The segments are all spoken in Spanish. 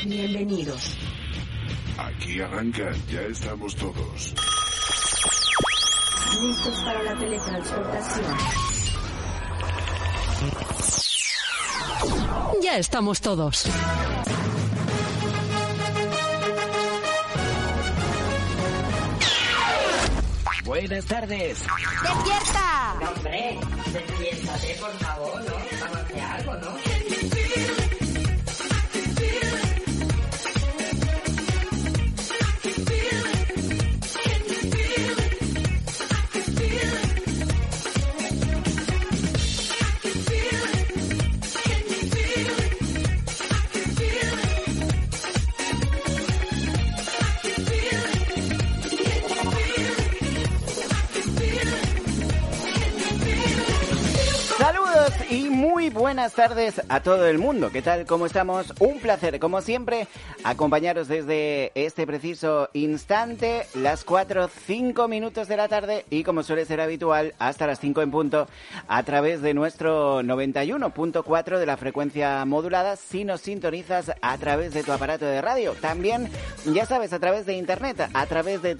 Bienvenidos. Aquí arrancan, ya estamos todos. Listos para la teletransportación. Ya estamos todos. Buenas tardes. ¡Despierta! No, hombre, despiértate, por favor, ¿no? Vamos a hacer algo, ¿no? Y muy buenas tardes a todo el mundo. ¿Qué tal? ¿Cómo estamos? Un placer, como siempre, acompañaros desde este preciso instante, las 4:05 de la tarde y, como suele ser habitual, hasta las 5 en punto, a través de nuestro 91.4 de la frecuencia modulada, si nos sintonizas a través de tu aparato de radio. También, ya sabes, a través de internet, a través de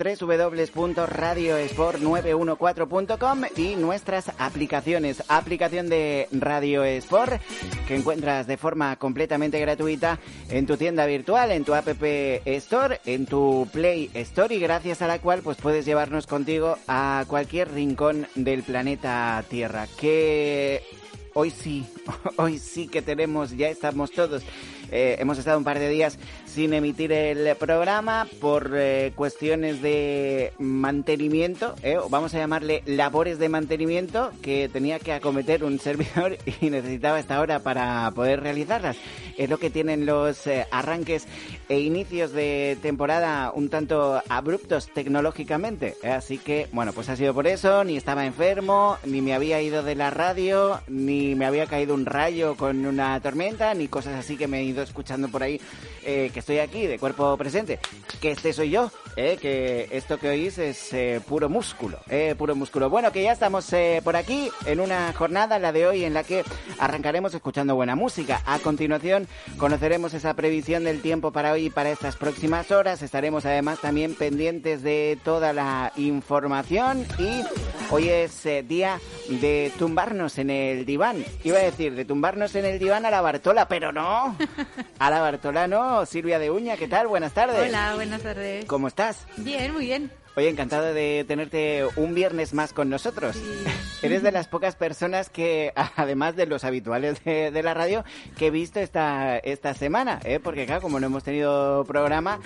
www.radiosport914.com y nuestras aplicaciones. Aplicación de Radio Sport, que encuentras de forma completamente gratuita en tu tienda virtual, en tu App Store, en tu Play Store, y gracias a la cual pues puedes llevarnos contigo a cualquier rincón del planeta Tierra. Que hoy sí que tenemos, ya estamos todos. Hemos estado un par de días sin emitir el programa por cuestiones de mantenimiento, vamos a llamarle labores de mantenimiento, que tenía que acometer un servidor y necesitaba esta hora para poder realizarlas. Es lo que tienen los arranques e inicios de temporada un tanto abruptos tecnológicamente, así que, bueno, pues ha sido por eso. Ni estaba enfermo, ni me había ido de la radio, ni me había caído un rayo con una tormenta, ni cosas así que me he ido escuchando por ahí, que estoy aquí de cuerpo presente, que este soy yo, que esto que oís es puro músculo. Bueno, que ya estamos por aquí en una jornada, la de hoy, en la que arrancaremos escuchando buena música. A continuación conoceremos esa previsión del tiempo para hoy y para estas próximas horas. Estaremos además también pendientes de toda la información, y hoy es día de tumbarnos en el diván. Iba a decir, de tumbarnos en el diván a la Bartola, pero no. A la Bartola no. Silvia de Uña, ¿qué tal? Buenas tardes. Hola, buenas tardes. ¿Cómo estás? Bien, muy bien. Oye, encantado de tenerte un viernes más con nosotros. Sí. Eres de las pocas personas que, además de los habituales de la radio, que he visto esta semana, porque claro, como no hemos tenido programa,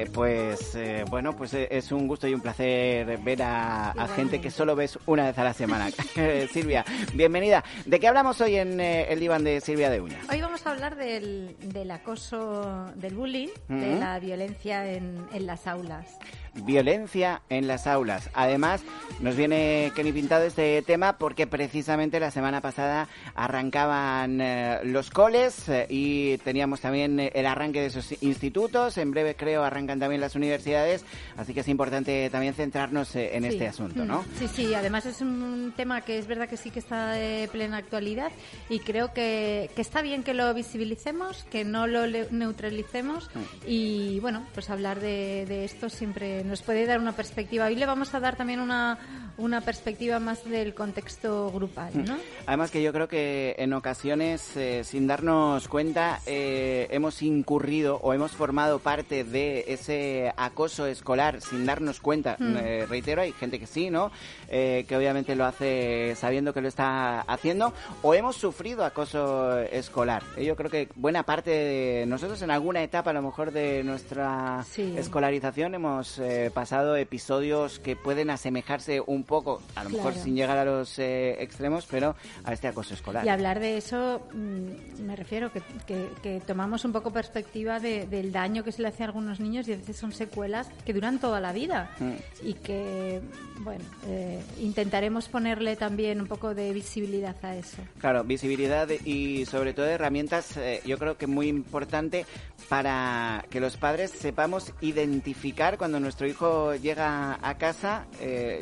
bueno, pues es un gusto y un placer ver a gente que solo ves una vez a la semana. Silvia, bienvenida. ¿De qué hablamos hoy en el diván de Silvia de Uña? Hoy vamos a hablar del acoso, del bullying, de la violencia en las aulas. Violencia en las aulas. Además, nos viene Kenny pintado este tema porque precisamente la semana pasada arrancaban los coles y teníamos también el arranque de esos institutos. En breve, creo, arrancan también las universidades, así que es importante también centrarnos en este asunto, ¿no? Sí, además es un tema que es verdad que sí que está de plena actualidad, y creo que está bien que lo visibilicemos, que no lo neutralicemos, y bueno, pues hablar de esto siempre nos puede dar una perspectiva. Hoy le vamos a dar también una perspectiva más del contexto grupal, ¿no? Además que yo creo que en ocasiones, sin darnos cuenta, hemos incurrido o hemos formado parte de ese acoso escolar sin darnos cuenta. Reitero, hay gente que sí, ¿no? Que obviamente lo hace sabiendo que lo está haciendo, o hemos sufrido acoso escolar. Yo creo que buena parte de nosotros, en alguna etapa a lo mejor de nuestra escolarización, hemos pasado episodios que pueden asemejarse un poco, a lo mejor sin llegar a los extremos, pero a este acoso escolar. Y hablar de eso, me refiero que tomamos un poco perspectiva del daño que se le hace a algunos niños, y a veces son secuelas que duran toda la vida, y que, bueno, intentaremos ponerle también un poco de visibilidad a eso. Claro, visibilidad y sobre todo herramientas, yo creo que muy importante para que los padres sepamos identificar cuando nuestro hijo llega a casa y está un poco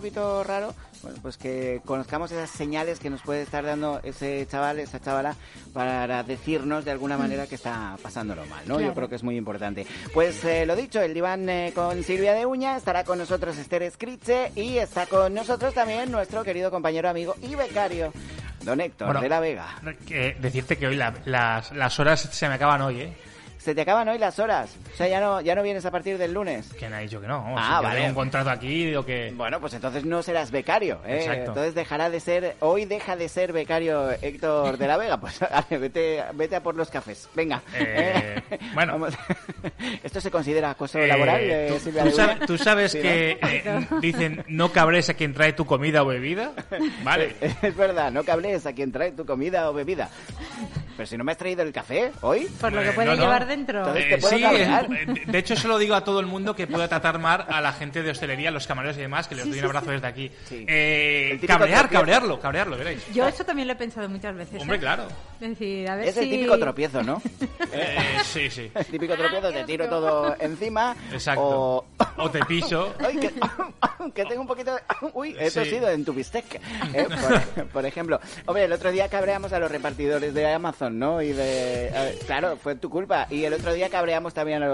poquito raro, bueno, pues que conozcamos esas señales que nos puede estar dando ese chaval, esa chavala, para decirnos de alguna manera que está pasándolo mal, ¿no? Claro. Yo creo que es muy importante. Pues lo dicho, el diván con Silvia de Uña, estará con nosotros Esther Escriche y está con nosotros también nuestro querido compañero, amigo y becario, don Héctor de la Vega. Decirte que hoy las horas se me acaban hoy, ¿eh? Se te acaban hoy las horas. O sea, ya no vienes a partir del lunes. Que me ha dicho que no. Vamos, Ah, si vale. tengo un contrato aquí, digo que... Bueno, pues entonces no serás becario, ¿eh? Exacto. Entonces hoy deja de ser becario Héctor de la Vega. Pues vete a por los cafés. Venga. Bueno. Vamos. ¿Esto se considera acoso laboral, Silvia de Uña? ¿Tú sabes Sí, que dicen no cabres a quien trae tu comida o bebida? Vale. Es verdad, no cables a quien trae tu comida o bebida. Pero si no me has traído el café hoy. Por lo que puede llevar dentro. Entonces te puedo Sí, cabrear. de hecho se lo digo a todo el mundo que pueda tratar mal a la gente de hostelería, los camareros y demás, que les doy un abrazo desde aquí. Sí. El típico Cabrearlo, veréis. Yo eso también lo he pensado muchas veces. Hombre, ¿eh? claro. Es decir, a ver Es el si... típico tropiezo, ¿no? Sí, sí. El típico tropiezo, te tiro todo encima. Exacto. O te piso. Ay, que tengo un poquito de... Uy, he Sí. tosido en tu bistec. Por ejemplo. Hombre, el otro día cabreamos a los repartidores de Amazon, ¿no? Claro, fue tu culpa. Y el otro día cabreamos también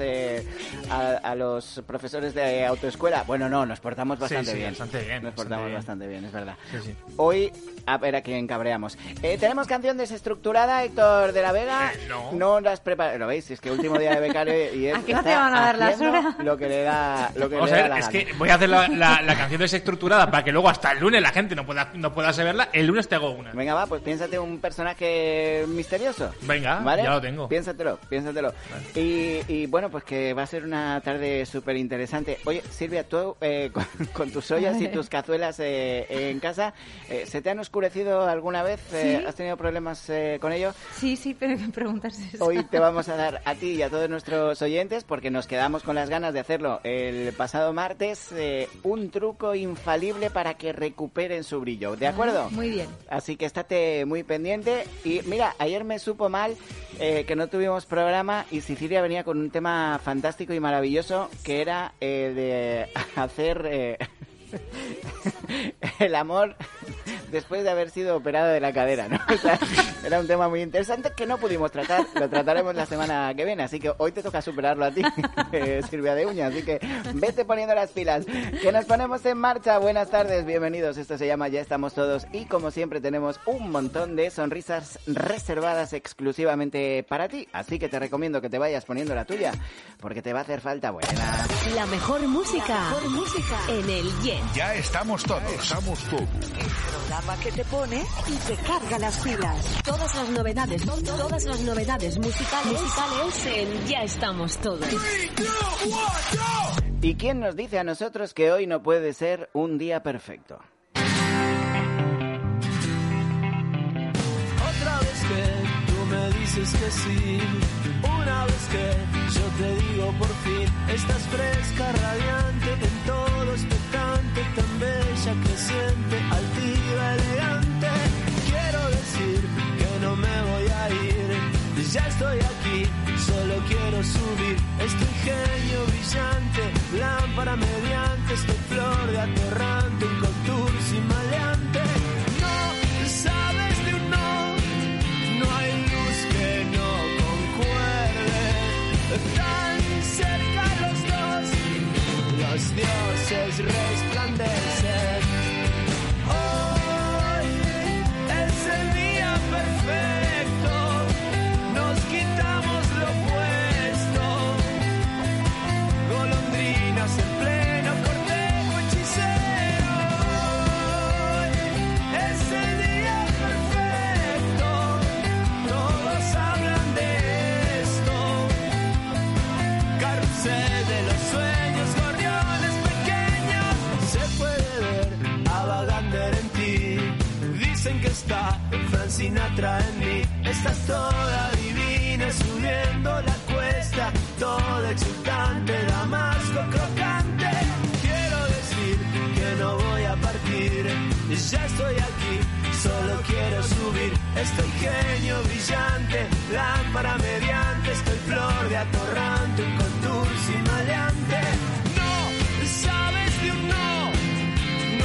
a los profesores de autoescuela. Bueno, no, nos portamos bastante Sí, bien. bastante bien, Nos bastante portamos bien. bastante bien, es verdad. Sí, sí. Hoy, a ver a quién cabreamos. ¿Tenemos canción desestructurada, Héctor de la Vega? No. No las preparado. ¿Lo veis? Es que último día de becario y él ¿A qué no está te van a dar las haciendo horas? lo que le da la Vamos a ver, gana. es que voy a hacer la canción desestructurada para que luego hasta el lunes la gente no pueda saberla. El lunes te hago una. Venga, va, pues piénsate un personaje misterioso. Venga, ¿vale? ya lo tengo. Piénsatelo. Y bueno, pues que va a ser una tarde súper interesante. Oye, Silvia, tú con tus ollas y tus cazuelas en casa, ¿se te han oscurecido alguna vez? Sí. ¿Has tenido problemas con ello? Sí, pero que preguntas eso. Hoy te vamos a dar a ti y a todos nuestros oyentes, porque nos quedamos con las ganas de hacerlo el pasado martes, un truco infalible para que recuperen su brillo, ¿de acuerdo? Muy bien. Así que estate muy pendiente. Y mira, ayer me supo mal que no tuvimos programa y Sicilia venía con un tema fantástico y maravilloso, que era de hacer el amor después de haber sido operado de la cadera, ¿no? O sea, era un tema muy interesante que no pudimos tratar, lo trataremos la semana que viene, así que hoy te toca superarlo a ti, Silvia de Uña, así que vete poniendo las pilas, que nos ponemos en marcha. Buenas tardes, bienvenidos, esto se llama Ya Estamos Todos y como siempre tenemos un montón de sonrisas reservadas exclusivamente para ti, así que te recomiendo que te vayas poniendo la tuya, porque te va a hacer falta buena. La mejor música en el Yen. Ya estamos todos. Programa que te pone y te carga las pilas. Todas las novedades musicales en Ya Estamos Todos. ¿Y quién nos dice a nosotros que hoy no puede ser un día perfecto? Otra vez que tú me dices que sí, una vez que yo te digo por fin, estás fresca, radiante, en todo expectante, tan bella, creciente, altiva, elegante. Quiero decir que no me voy a ir, ya estoy aquí, solo quiero subir este ingenio brillante, lámpara mediante, esta flor de atorrante, un contursi maleante. No sabes de un no hay luz que no concuerde, tan cerca los dos, los dioses resplandecen. Hoy es el día perfecto, nos quitamos lo puesto, golondrinas en pleno cortejo hechicero. Hoy es el día perfecto, todos hablan de esto, carrusel de los sueños, gorriones pequeños, se puede ver a Vagander en ti, dicen que está Frank Sinatra en mí, estás toda divina subiendo la cuesta, toda exultante, damasco crocante. Quiero decir que no voy a partir, ya estoy aquí, solo quiero subir, estoy genio brillante, lámpara mediante, estoy flor de atorrante, un contursi maleante. No sabes de un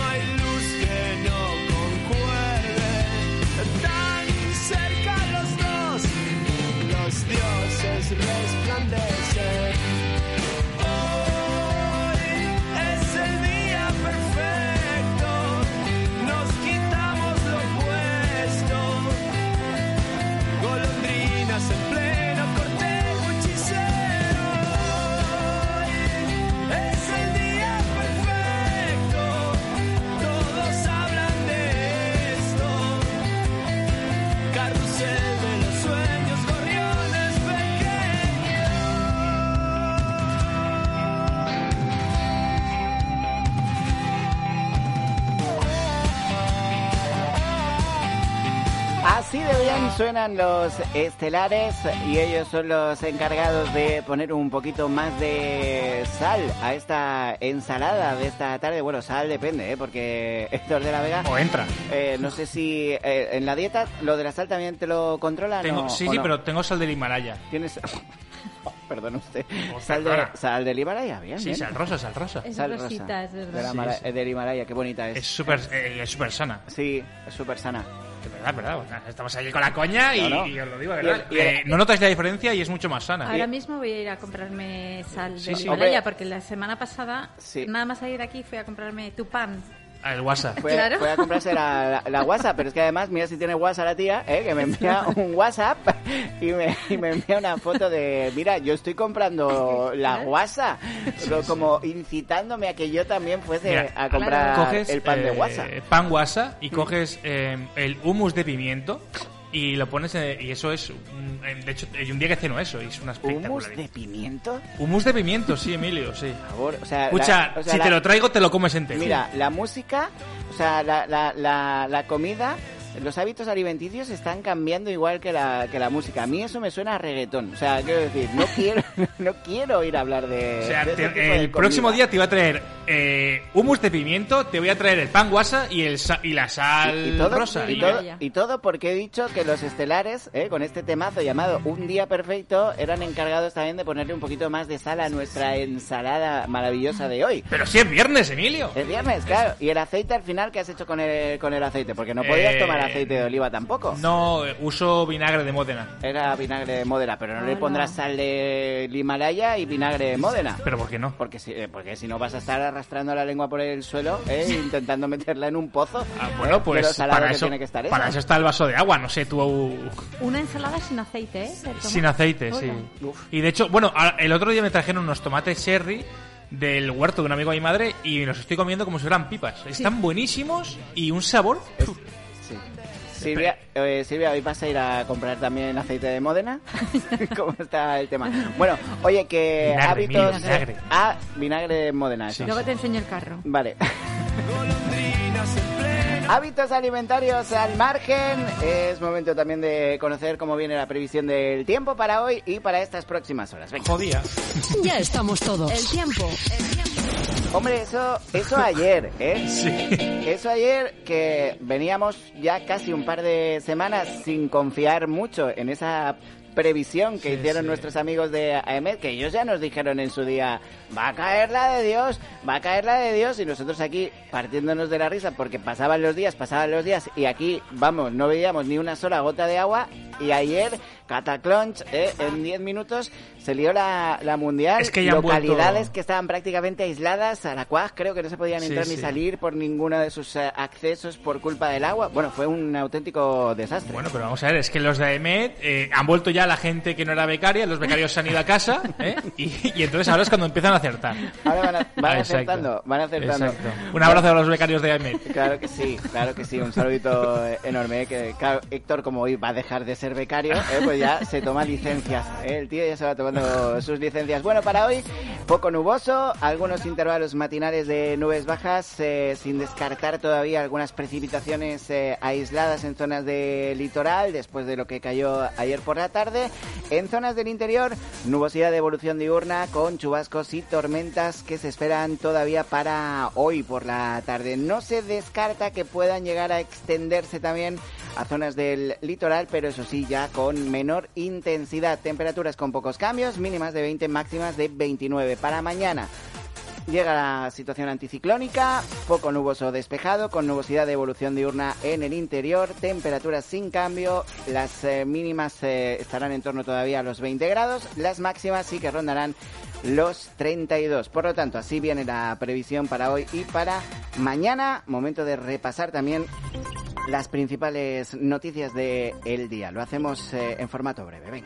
suenan los estelares y ellos son los encargados de poner un poquito más de sal a esta ensalada de esta tarde. Bueno, sal depende, porque Héctor de la Vega... O entra. No sé si en la dieta lo de la sal también te lo controlan. Sí, no. pero tengo sal del Himalaya. ¿Tienes...? Perdón usted. Perdona. Sal del Himalaya, bien. Sí, bien. sal rosa. Es Sal rosita, rosa. es verdad. Del Himalaya, qué bonita es. Es súper sana. Sí, es súper sana. De verdad. Estamos aquí con la coña y, No. y os lo digo, de verdad. Y no notáis la diferencia y es mucho más sana. Ahora mismo voy a ir a comprarme sal de Sí. Himalaya, Hombre. porque la semana pasada, Sí. nada más salir de aquí, fui a comprarme tu pan. El WhatsApp. Claro. Fue a comprarse la WhatsApp, pero es que además, mira si tiene WhatsApp la tía, que me envía un WhatsApp y me envía una foto de, mira, yo estoy comprando la WhatsApp, como incitándome a que yo también fuese Mira, a comprar coges el pan de WhatsApp. pan WhatsApp y coges el hummus de pimiento y lo pones y eso es de hecho hay un día que ceno eso y es una ¿Hummus espectacular. de pimiento? Hummus de pimiento, sí, Emilio, sí. Por favor, o sea... Escucha, si te lo traigo te lo comes entero. Mira, la música, o sea, la comida, los hábitos alimenticios están cambiando igual que la música. A mí eso me suena a reggaetón. O sea, quiero decir, no quiero ir a hablar de... O sea, de ese tipo de el próximo comida. día te voy a traer hummus de pimiento, te voy a traer el pan WhatsApp y la sal rosa. Y todo porque he dicho que los estelares, con este temazo llamado Un Día Perfecto, eran encargados también de ponerle un poquito más de sal a nuestra ensalada maravillosa de hoy. Pero si es viernes, Emilio. Es viernes, claro. ¿Y el aceite al final qué has hecho con el aceite? Porque no podías tomar aceite de oliva tampoco. No, uso vinagre de Módena. Era vinagre de Módena, pero no le Hola. pondrás sal del Himalaya y vinagre de Módena. ¿Pero por qué no? Porque si no vas a estar arrastrando la lengua por el suelo, intentando meterla en un pozo. Bueno, de pues lo salado para que eso, tiene que estar para eso. eso está el vaso de agua, no sé, tú... Una ensalada sin aceite, ¿eh? de Sin tomate. aceite, Hola. sí. Y de hecho, bueno, el otro día me trajeron unos tomates cherry del huerto de un amigo de mi madre y los estoy comiendo como si fueran pipas. Están buenísimos y un sabor... Sí. Silvia, hoy vas a ir a comprar también aceite de Módena. ¿Cómo está el tema? Bueno, oye, que Vinagre, hábitos... vinagre. Vinagre de Módena, eso. Luego te enseño el carro. Vale. Hábitos alimentarios al margen. Es momento también de conocer cómo viene la previsión del tiempo para hoy y para estas próximas horas. Venga. Jodía. Ya estamos todos. El tiempo. Hombre, eso ayer, ¿eh? Sí. Eso ayer, que veníamos ya casi un par de semanas sin confiar mucho en esa previsión que hicieron nuestros amigos de AEMET, que ellos ya nos dijeron en su día, va a caer la de Dios, y nosotros aquí partiéndonos de la risa porque pasaban los días, y aquí, vamos, no veíamos ni una sola gota de agua, y ayer, cataclunch, en 10 minutos se lió la mundial. Es que ya han localidades vuelto... que estaban prácticamente aisladas, Aracuaj creo que no se podían entrar ni salir por ninguno de sus accesos por culpa del agua. Bueno, fue un auténtico desastre. Bueno, pero vamos a ver, es que los de AEMET han vuelto ya la gente que no era becaria, los becarios se han ido a casa, y entonces ahora es cuando empiezan a acertar. Ahora van Exacto. acertando. Exacto. Un abrazo a los becarios de AEMET. Claro que sí, un saludito enorme, que claro, Héctor, como hoy va a dejar de ser becario, pues ya se toma licencias, el tío ya se va tomando sus licencias. Bueno, para hoy, poco nuboso, algunos intervalos matinales de nubes bajas, sin descartar todavía algunas precipitaciones aisladas en zonas del litoral, después de lo que cayó ayer por la tarde. En zonas del interior, nubosidad de evolución diurna con chubascos y tormentas que se esperan todavía para hoy por la tarde. No se descarta que puedan llegar a extenderse también a zonas del litoral, pero eso sí, ya con menor intensidad. Temperaturas con pocos cambios, mínimas de 20, máximas de 29. Para mañana llega la situación anticiclónica, poco nuboso despejado, con nubosidad de evolución diurna en el interior, temperaturas sin cambio, las mínimas estarán en torno todavía a los 20 grados, las máximas sí que rondarán los 32. Por lo tanto, así viene la previsión para hoy y para mañana. Momento de repasar también las principales noticias del día. Lo hacemos en formato breve. Venga.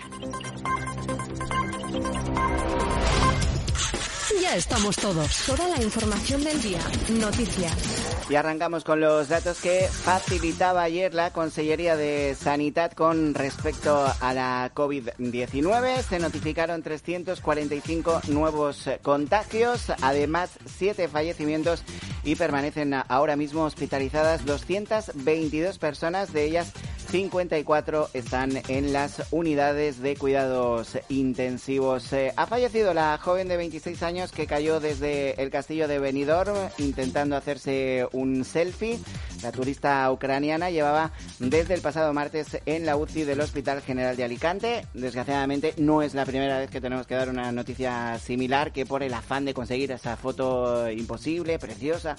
Ya estamos todos. Toda la información del día. Noticias. Y arrancamos con los datos que facilitaba ayer la Consellería de Sanidad con respecto a la COVID-19. Se notificaron 345 nuevos contagios, además 7 fallecimientos y permanecen ahora mismo hospitalizadas 222 personas, de ellas 54 están en las unidades de cuidados intensivos. Ha fallecido la joven de 26 años que cayó desde el castillo de Benidorm intentando hacerse un selfie. La turista ucraniana llevaba desde el pasado martes en la UCI del Hospital General de Alicante. Desgraciadamente no es la primera vez que tenemos que dar una noticia similar, que por el afán de conseguir esa foto imposible, preciosa,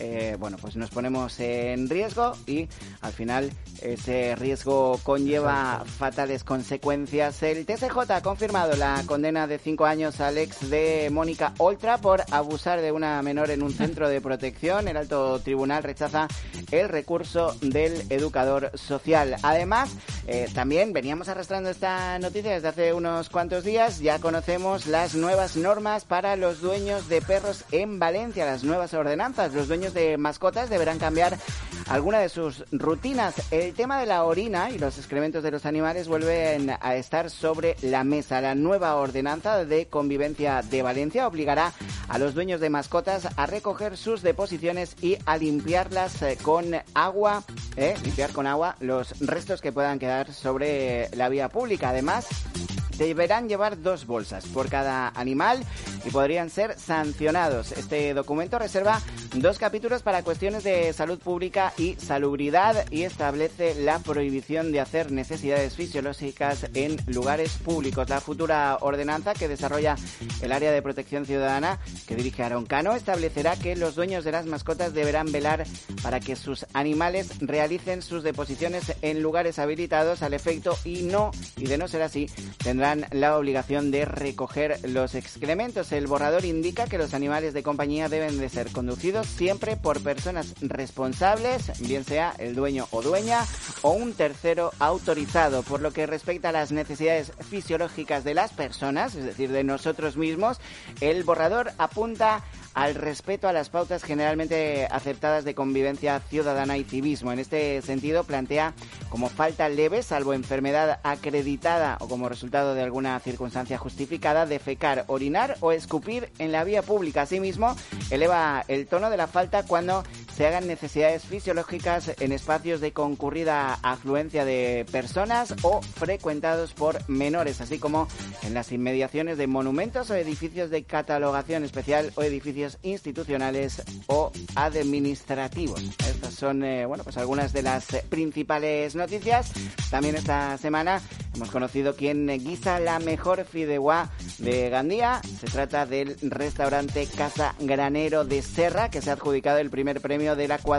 pues nos ponemos en riesgo y al final ese riesgo conlleva fatales consecuencias. El TSJ ha confirmado la condena de 5 años al ex de Mónica Oltra por abusar de una menor en un centro de protección. El alto tribunal rechaza el recurso del educador social. Además, también veníamos arrastrando esta noticia desde hace unos cuantos días. Ya conocemos las nuevas normas para los dueños de perros en Valencia, las nuevas ordenanzas. Los dueños de mascotas deberán cambiar alguna de sus rutinas. El tema de la orina y los excrementos de los animales vuelven a estar sobre la mesa. La nueva ordenanza de convivencia de Valencia obligará a los dueños de mascotas a recoger sus deposiciones y a limpiarlas con agua, limpiar con agua los restos que puedan quedar sobre la vía pública. Además, deberán llevar 2 bolsas por cada animal y podrían ser sancionados. Este documento reserva 2 capítulos para cuestiones de salud pública y salubridad y establece la prohibición de hacer necesidades fisiológicas en lugares públicos. La futura ordenanza que desarrolla el área de protección ciudadana que dirige Aaron Cano establecerá que los dueños de las mascotas deberán velar para que sus animales realicen sus deposiciones en lugares habilitados al efecto y de no ser así, tendrán la obligación de recoger los excrementos. El borrador indica que los animales de compañía deben de ser conducidos siempre por personas responsables, bien sea el dueño o dueña o un tercero autorizado. Por lo que respecta a las necesidades fisiológicas de las personas, es decir, de nosotros mismos, el borrador apunta al respeto a las pautas generalmente aceptadas de convivencia ciudadana y civismo. En este sentido, plantea como falta leve, salvo enfermedad acreditada o como resultado de alguna circunstancia justificada, defecar, orinar o escupir en la vía pública. Asimismo, eleva el tono de la falta cuando se hagan necesidades fisiológicas en espacios de concurrida afluencia de personas o frecuentados por menores, así como en las inmediaciones de monumentos o edificios de catalogación especial o edificios institucionales o administrativos. Estas son algunas de las principales noticias. También esta semana hemos conocido quién guisa la mejor fideuà de Gandía. Se trata del restaurante Casa Granero de Serra, que se ha adjudicado el primer premio de la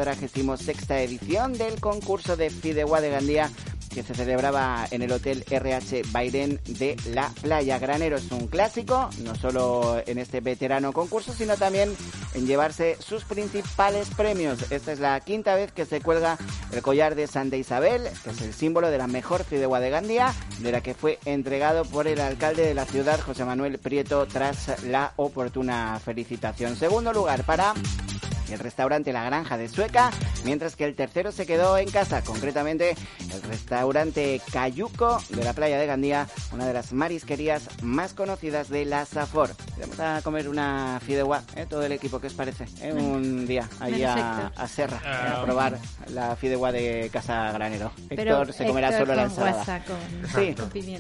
46ª edición del concurso de fideuà de Gandía, que se celebraba en el Hotel RH Bairén de La Playa. Granero es un clásico, no solo en este veterano concurso, sino también en llevarse sus principales premios. Esta es la 5ª vez que se cuelga el collar de Santa Isabel, que es el símbolo de la mejor fideuà de Gandía, de la que fue entregado por el alcalde de la ciudad, José Manuel Prieto, tras la oportuna felicitación. Segundo lugar para el restaurante La Granja de Sueca, mientras que el tercero se quedó en casa, concretamente el restaurante Cayuco de la playa de Gandía, una de las marisquerías más conocidas de la Safor. Vamos a comer una fideuà, todo el equipo, ¿qué os parece? Un día allí a Serra, a probar la fideuà de Casa Granero. Héctor se comerá solo la ensalada. Sí,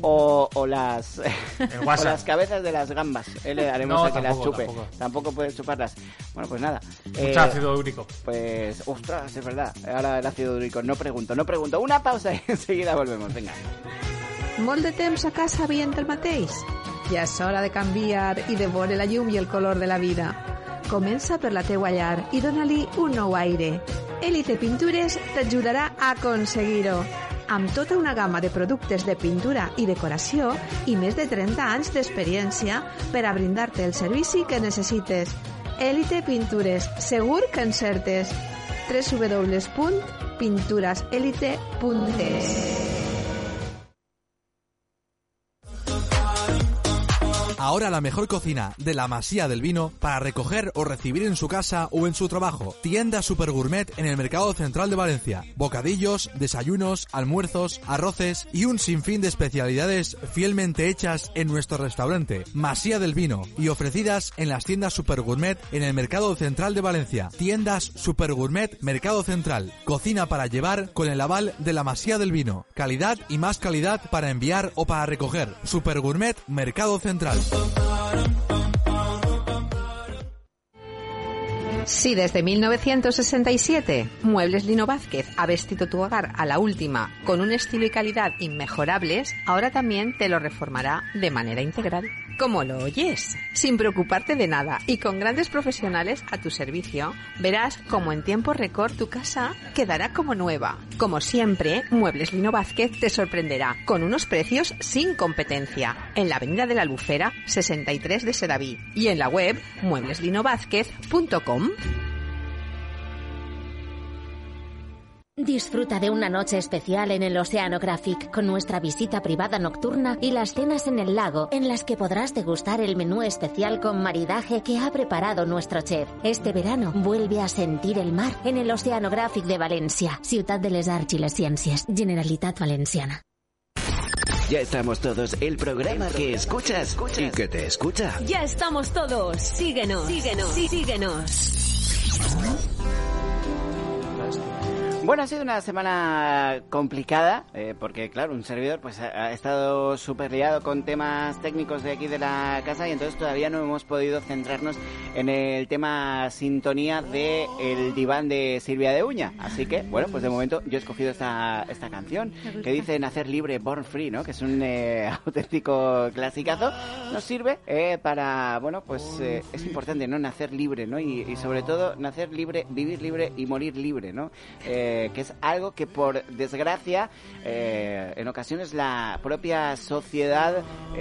o las cabezas de las gambas. Le haremos a que las chupe. Tampoco puedes chuparlas. Bueno, pues nada. Ácido úrico. Pues, ostras, es verdad. Ahora el ácido úrico. No pregunto. Una pausa y enseguida volvemos. Venga. Molt de temps a casa veient el mateix? Ja és hora de canviar i de veure la llum i el color de la vida. Comença per la teua llar i dona-li un nou aire. Elite Pintures t'ajudarà a aconseguir-ho. Amb tota una gamma de productes de pintura i decoració i més de 30 anys d'experiència per a brindar-te el servici que necessites. Elite Pintures, segur que encertes. www.pinturaselite.es. Ahora la mejor cocina de la Masía del Vino para recoger o recibir en su casa o en su trabajo. Tienda Super Gourmet en el Mercado Central de Valencia. Bocadillos, desayunos, almuerzos, arroces y un sinfín de especialidades fielmente hechas en nuestro restaurante Masía del Vino y ofrecidas en las tiendas Super Gourmet en el Mercado Central de Valencia. Tiendas Super Gourmet Mercado Central. Cocina para llevar con el aval de la Masía del Vino. Calidad y más calidad para enviar o para recoger. Super Gourmet Mercado Central. Si desde 1967 Muebles Lino Vázquez ha vestido tu hogar a la última con un estilo y calidad inmejorables, ahora también te lo reformará de manera integral. ¿Cómo lo oyes? Sin preocuparte de nada y con grandes profesionales a tu servicio, verás cómo en tiempo récord tu casa quedará como nueva. Como siempre, Muebles Lino Vázquez te sorprenderá con unos precios sin competencia. En la Avenida de la Albufera, 63 de Sedaví y en la web muebleslinovázquez.com. Disfruta de una noche especial en el Oceanographic con nuestra visita privada nocturna y las cenas en el lago, en las que podrás degustar el menú especial con maridaje que ha preparado nuestro chef. Este verano vuelve a sentir el mar en el Oceanographic de Valencia, Ciutat de les Arts i les Ciències, Generalitat Valenciana. Ya estamos todos, el programa que escuchas y que te escucha. Ya estamos todos. Síguenos. Bueno, ha sido una semana complicada, porque claro, un servidor pues ha estado súper liado con temas técnicos de aquí de la casa y entonces todavía no hemos podido centrarnos en el tema sintonía de El diván de Silvia de Uña. Así que, bueno, pues de momento yo he escogido esta canción que dice Nacer Libre, Born Free, ¿no? Que es un auténtico clasicazo. Nos sirve para, bueno, pues es importante, ¿no? Nacer libre, ¿no? Y sobre todo nacer libre, vivir libre y morir libre, ¿no? Que es algo que por desgracia en ocasiones la propia sociedad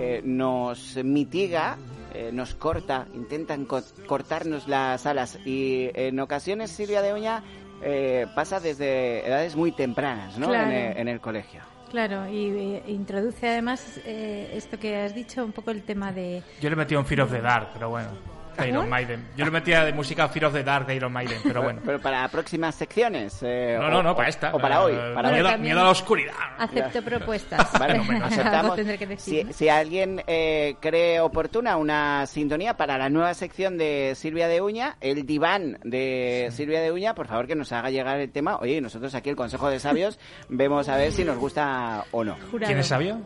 nos mitiga, nos corta, intentan cortarnos las alas y en ocasiones Silvia de Uña pasa desde edades muy tempranas, ¿no? Claro. En el colegio. Claro, y introduce además esto que has dicho, un poco el tema de... Yo le metí un Fear of the Dark, pero bueno. Iron Maiden. Yo le metía de música Fear of the Dark de Iron Maiden, pero bueno. Pero para próximas secciones. No, para esta. O para hoy. Para miedo a la oscuridad. Acepto propuestas. Vale, aceptamos. Tendré que decir, Si alguien cree oportuna una sintonía para la nueva sección de Silvia de Uña, el diván de Silvia de Uña, por favor que nos haga llegar el tema. Oye, nosotros aquí el Consejo de Sabios vemos a ver si nos gusta o no. Jurado. ¿Quién es sabio?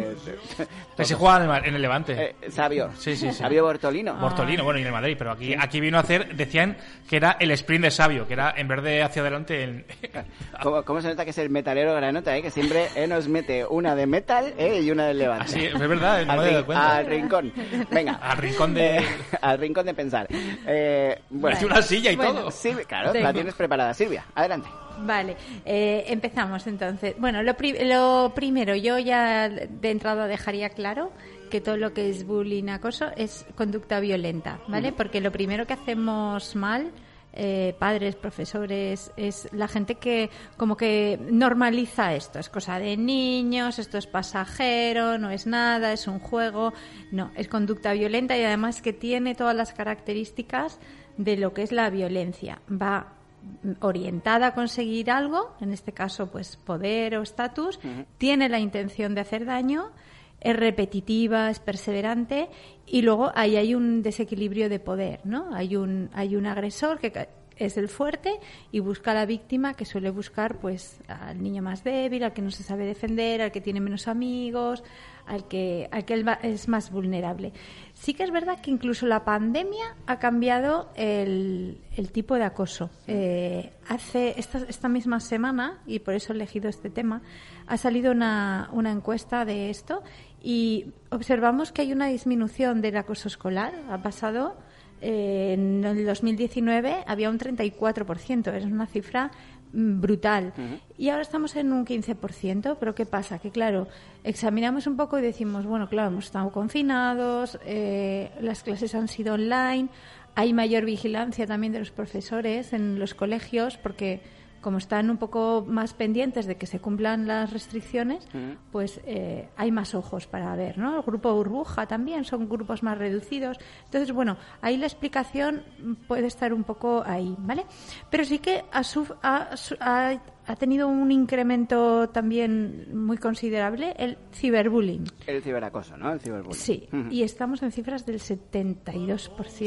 Que se juega en el Levante. Sabio. Sí. Sabio Bortolino. Bortolino, bueno, y en el Madrid, pero aquí vino a hacer, decían que era el sprint de Sabio, que era en vez de hacia adelante... ¿Cómo se nota que es el metalero granota, que siempre nos mete una de metal y una del Levante? Así, es verdad, no me he dado cuenta. Al rincón. Venga. Al rincón de... al rincón de pensar. Bueno. Hay una silla y todo. Sí, claro, la tienes preparada. Silvia, adelante. Vale, empezamos entonces. Bueno, lo primero, yo ya de entrada dejaría claro que todo lo que es bullying, acoso, es conducta violenta, ¿vale? Porque lo primero que hacemos mal, padres, profesores, es la gente que como que normaliza esto. Es cosa de niños, esto es pasajero, no es nada, es un juego. No, es conducta violenta y además que tiene todas las características de lo que es la violencia. Va orientada a conseguir algo, en este caso pues poder o estatus, tiene la intención de hacer daño, es repetitiva, es perseverante y luego ahí hay un desequilibrio de poder, ¿no? Hay un agresor que es el fuerte y busca a la víctima, que suele buscar pues al niño más débil, al que no se sabe defender, al que tiene menos amigos, al que es más vulnerable. Sí que es verdad que incluso la pandemia ha cambiado el tipo de acoso. Hace esta misma semana, y por eso he elegido este tema, ha salido una encuesta de esto y observamos que hay una disminución del acoso escolar. Ha pasado... en el 2019 había un 34%, es una cifra brutal. Y ahora estamos en un 15%, pero ¿qué pasa? Que claro, examinamos un poco y decimos, bueno, claro, hemos estado confinados, las clases han sido online, hay mayor vigilancia también de los profesores en los colegios porque, como están un poco más pendientes de que se cumplan las restricciones, pues hay más ojos para ver, ¿no? El grupo burbuja también son grupos más reducidos. Entonces, bueno, ahí la explicación puede estar un poco ahí, ¿vale? Pero sí que ha tenido un incremento también muy considerable el ciberbullying. El ciberacoso, ¿no? El ciberbullying. Sí, y estamos en cifras del 72%.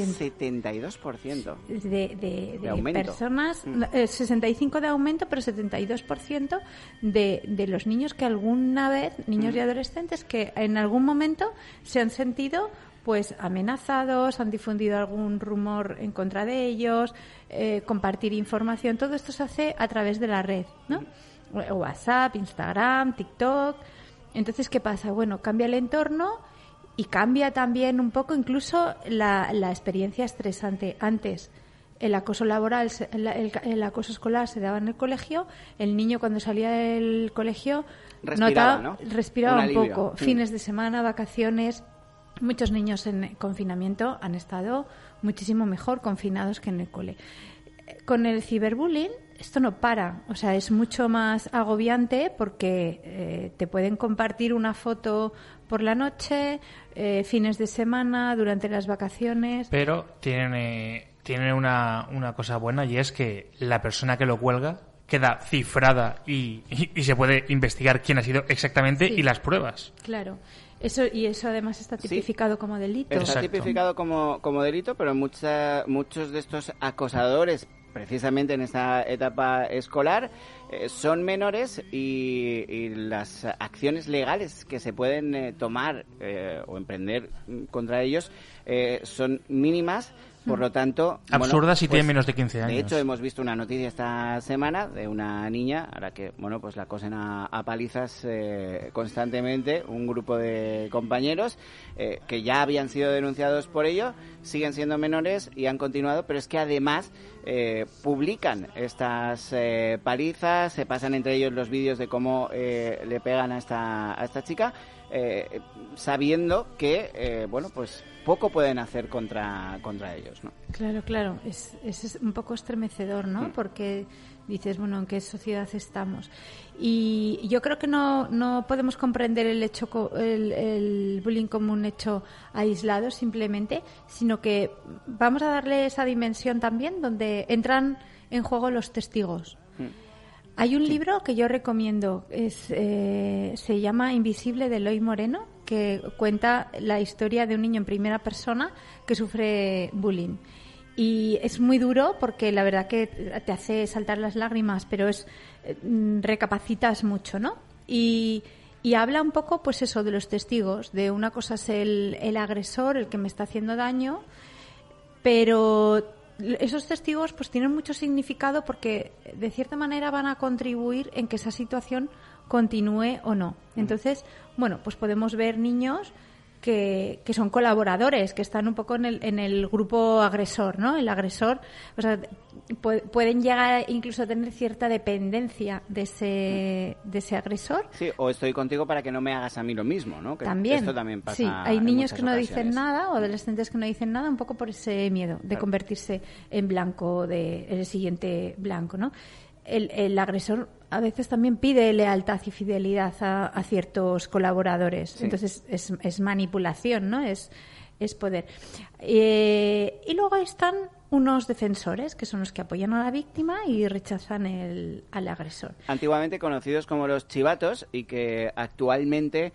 72% de aumento. Personas, 65% de aumento, pero 72% de los niños que alguna vez, niños y adolescentes, que en algún momento se han sentido pues amenazados, han difundido algún rumor en contra de ellos, compartir información. Todo esto se hace a través de la red, ¿no? WhatsApp, Instagram, TikTok. Entonces, ¿qué pasa? Bueno, cambia el entorno y cambia también un poco incluso la experiencia estresante. Antes, el acoso laboral, el acoso escolar se daba en el colegio. El niño cuando salía del colegio respiraba un poco. Fines de semana, vacaciones. Muchos niños en confinamiento han estado muchísimo mejor confinados que en el cole. Con el ciberbullying esto no para, o sea, es mucho más agobiante porque te pueden compartir una foto por la noche, fines de semana, durante las vacaciones. Pero tiene una cosa buena, y es que la persona que lo cuelga queda cifrada y se puede investigar quién ha sido exactamente, y las pruebas. Claro. Eso además está tipificado como delito. Está tipificado como delito, pero muchos de estos acosadores, precisamente en esta etapa escolar, son menores, y las acciones legales que se pueden tomar o emprender contra ellos son mínimas. Por lo tanto... absurdas si tienen menos de 15 años. De hecho, hemos visto una noticia esta semana de una niña a la que, pues la acosan a palizas constantemente, un grupo de compañeros que ya habían sido denunciados por ello, siguen siendo menores y han continuado, pero es que además publican estas palizas, se pasan entre ellos los vídeos de cómo le pegan a esta chica, sabiendo que, pues poco pueden hacer contra ellos, ¿no? Claro, es un poco estremecedor, ¿no? Porque dices, bueno, ¿en qué sociedad estamos? Y yo creo que no podemos comprender el bullying como un hecho aislado simplemente, sino que vamos a darle esa dimensión también donde entran en juego los testigos. Hay un libro que yo recomiendo, se llama Invisible, de Eloy Moreno, que cuenta la historia de un niño en primera persona que sufre bullying. Y es muy duro porque la verdad que te hace saltar las lágrimas, pero recapacitas mucho, ¿no? Y habla un poco, pues eso, de los testigos. De una cosa es el agresor, el que me está haciendo daño, pero esos testigos pues tienen mucho significado porque de cierta manera van a contribuir en que esa situación continúe o no. Entonces, pues podemos ver niños que son colaboradores, que están un poco en el grupo agresor, ¿no? El agresor, o sea, pueden llegar incluso a tener cierta dependencia de ese agresor. Sí, o estoy contigo para que no me hagas a mí lo mismo, ¿no? Que también. Esto también pasa. Sí, hay niños que no ocasiones. dicen nada, o adolescentes que no dicen nada, un poco por ese miedo de convertirse en blanco, de el siguiente blanco, ¿no? El agresor a veces también pide lealtad y fidelidad a ciertos colaboradores. Sí. Entonces es manipulación, ¿no? Es poder. Y luego están unos defensores, que son los que apoyan a la víctima y rechazan al agresor. Antiguamente conocidos como los chivatos, y que actualmente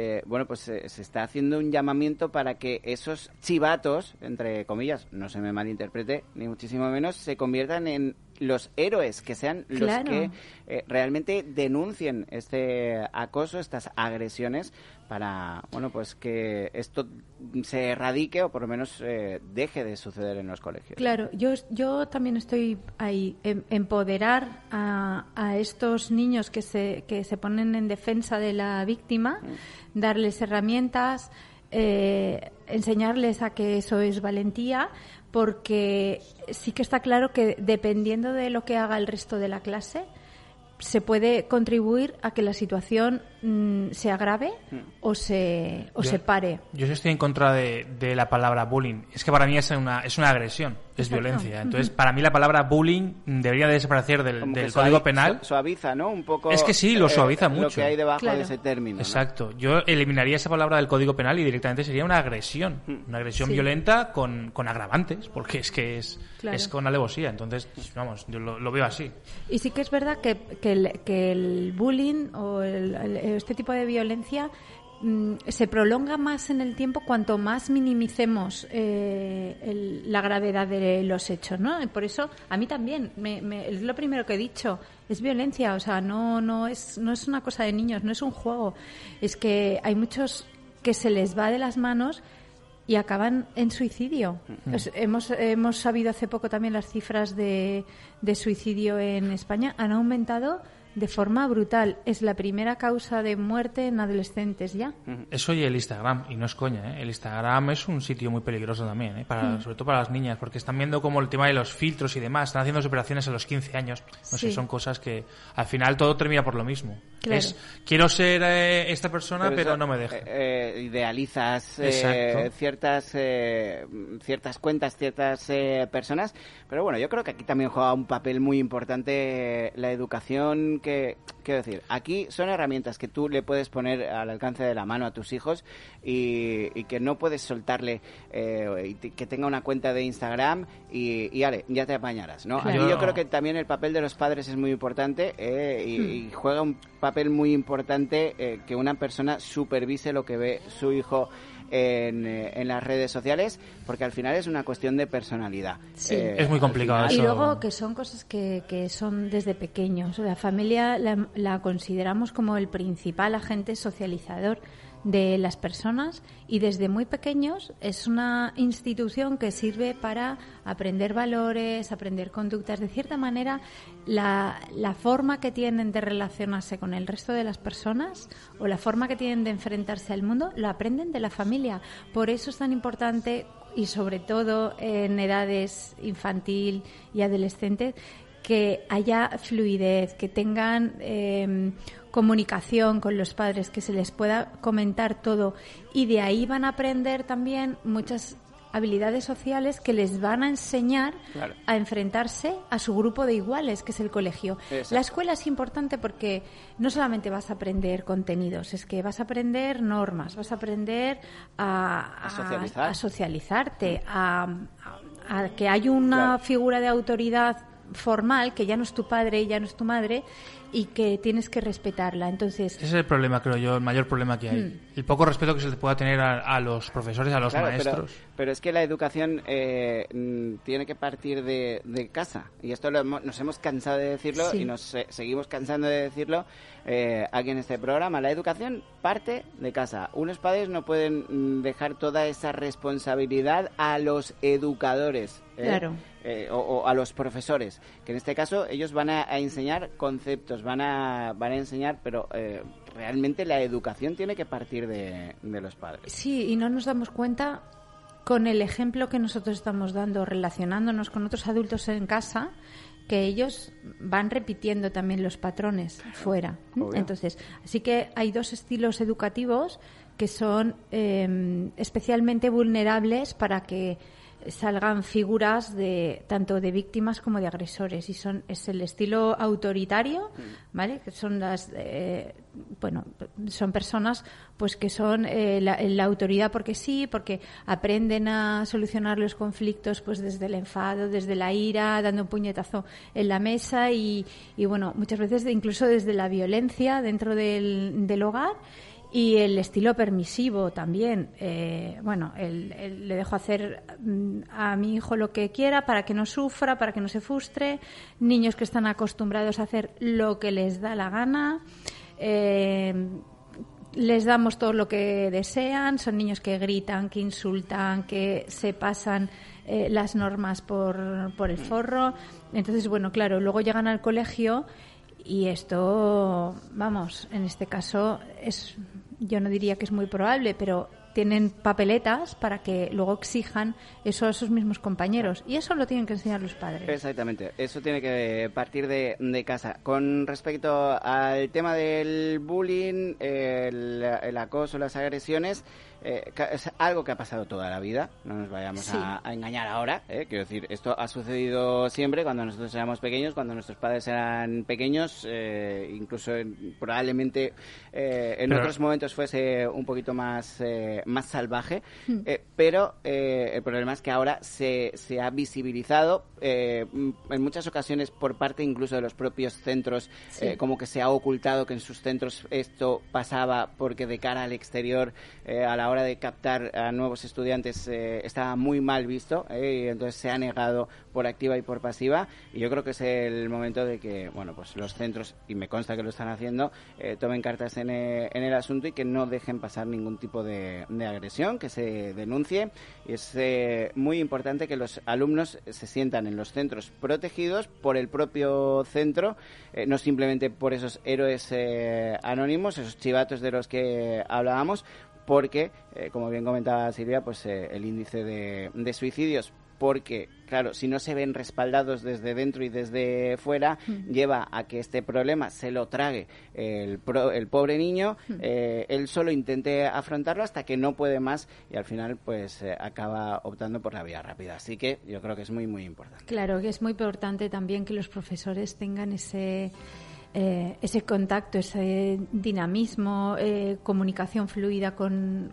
se está haciendo un llamamiento para que esos chivatos, entre comillas, no se me malinterprete ni muchísimo menos, se conviertan en los héroes, que sean los que realmente denuncien este acoso, estas agresiones, para que esto se erradique, o por lo menos deje de suceder en los colegios. Claro, yo también estoy ahí, empoderar a estos niños que se ponen en defensa de la víctima, darles herramientas, enseñarles a que eso es valentía, porque sí que está claro que dependiendo de lo que haga el resto de la clase, se puede contribuir a que la situación se agrave o se pare. Yo sí estoy en contra de la palabra bullying. Es que para mí es una agresión, es violencia. Entonces, para mí la palabra bullying debería desaparecer del Código Penal. Suaviza, ¿no? Un poco. Es que sí, lo suaviza mucho. Lo que hay debajo de ese término. Exacto. ¿No? Yo eliminaría esa palabra del Código Penal y directamente sería una agresión. Una agresión violenta con agravantes, porque es que es con alevosía. Entonces, vamos, yo lo veo así. Y sí que es verdad que el bullying o este tipo de violencia se prolonga más en el tiempo cuanto más minimicemos la gravedad de los hechos, ¿no? Y por eso a mí también es lo primero que he dicho, es violencia, o sea, no es una cosa de niños, no es un juego, es que hay muchos que se les va de las manos y acaban en suicidio. Pues hemos sabido hace poco también las cifras de suicidio en España han aumentado de forma brutal. Es la primera causa de muerte en adolescentes ya. Eso y el Instagram, y no es coña, ¿eh? El Instagram es un sitio muy peligroso también, ¿eh? Sobre todo para las niñas, porque están viendo como el tema de los filtros y demás, están haciendo operaciones a los 15 años. No sé, son cosas que al final todo termina por lo mismo. Claro. Quiero ser esta persona, pero no me deja. Idealizas ciertas cuentas, ciertas personas, pero bueno, yo creo que aquí también juega un papel muy importante la educación. Quiero decir, aquí son herramientas que tú le puedes poner al alcance de la mano a tus hijos y que no puedes soltarle que tenga una cuenta de Instagram y ale, ya te apañarás, ¿no? Claro. Aquí yo creo que también el papel de los padres es muy importante y juega un papel muy importante que una persona supervise lo que ve su hijo en las redes sociales, porque al final es una cuestión de personalidad. Sí. Es muy complicado eso. Y luego que son cosas que son desde pequeños. La familia la consideramos como el principal agente socializador de las personas y desde muy pequeños es una institución que sirve para aprender valores, aprender conductas. De cierta manera, la forma que tienen de relacionarse con el resto de las personas o la forma que tienen de enfrentarse al mundo lo aprenden de la familia. Por eso es tan importante, y sobre todo en edades infantil y adolescentes, que haya fluidez, que tengan comunicación con los padres, que se les pueda comentar todo, y de ahí van a aprender también muchas habilidades sociales que les van a enseñar a enfrentarse a su grupo de iguales, que es el colegio. Exacto. La escuela es importante porque no solamente vas a aprender contenidos, es que vas a aprender normas, vas a aprender a socializarte, a que hay una figura de autoridad formal, que ya no es tu padre, ya no es tu madre, y que tienes que respetarla. Entonces, ese es el problema, creo yo, el mayor problema que hay. El poco respeto que se le pueda tener a los profesores, a los maestros. Pero es que la educación tiene que partir de casa. Y esto nos hemos cansado de decirlo y nos seguimos cansando de decirlo aquí en este programa. La educación parte de casa. Unos padres no pueden dejar toda esa responsabilidad a los educadores. Claro. O a los profesores, que en este caso ellos van a enseñar conceptos, van a enseñar, pero realmente la educación tiene que partir de los padres. Sí, y no nos damos cuenta con el ejemplo que nosotros estamos dando, relacionándonos con otros adultos en casa, que ellos van repitiendo también los patrones fuera. Obvio. Entonces, así que hay dos estilos educativos que son especialmente vulnerables para que salgan figuras tanto de víctimas como de agresores, y es el estilo autoritario, ¿vale? Que son son personas pues que son la autoridad porque sí, porque aprenden a solucionar los conflictos pues desde el enfado, desde la ira, dando un puñetazo en la mesa y bueno, muchas veces incluso desde la violencia dentro del hogar. Y el estilo permisivo también. Le dejo hacer a mi hijo lo que quiera para que no sufra, para que no se frustre. Niños que están acostumbrados a hacer lo que les da la gana. Les damos todo lo que desean. Son niños que gritan, que insultan, que se pasan las normas por el forro. Entonces, bueno, claro, luego llegan al colegio. Y esto, vamos, en este caso yo no diría que es muy probable, pero tienen papeletas para que luego exijan eso a sus mismos compañeros. Y eso lo tienen que enseñar los padres. Exactamente, eso tiene que partir de casa. Con respecto al tema del bullying, el acoso, las agresiones, es algo que ha pasado toda la vida, no nos vayamos a engañar ahora, quiero decir, esto ha sucedido siempre cuando nosotros éramos pequeños, cuando nuestros padres eran pequeños, incluso probablemente en otros momentos fuese un poquito más salvaje, pero el problema es que ahora se ha visibilizado en muchas ocasiones por parte incluso de los propios centros, como que se ha ocultado que en sus centros esto pasaba porque de cara al exterior, a la hora de captar a nuevos estudiantes, estaba muy mal visto, y entonces se ha negado por activa y por pasiva, y yo creo que es el momento de que, bueno, pues los centros, y me consta que lo están haciendo, tomen cartas en el asunto y que no dejen pasar ningún tipo de agresión, que se denuncie. Y es muy importante que los alumnos se sientan en los centros protegidos por el propio centro, no simplemente por esos héroes anónimos, esos chivatos de los que hablábamos, porque, como bien comentaba Silvia, pues el índice de suicidios, porque, claro, si no se ven respaldados desde dentro y desde fuera, lleva a que este problema se lo trague el pobre niño, él solo intente afrontarlo hasta que no puede más y al final pues acaba optando por la vía rápida. Así que yo creo que es muy, muy importante. Claro, que es muy importante también que los profesores tengan ese contacto, ese dinamismo, comunicación fluida con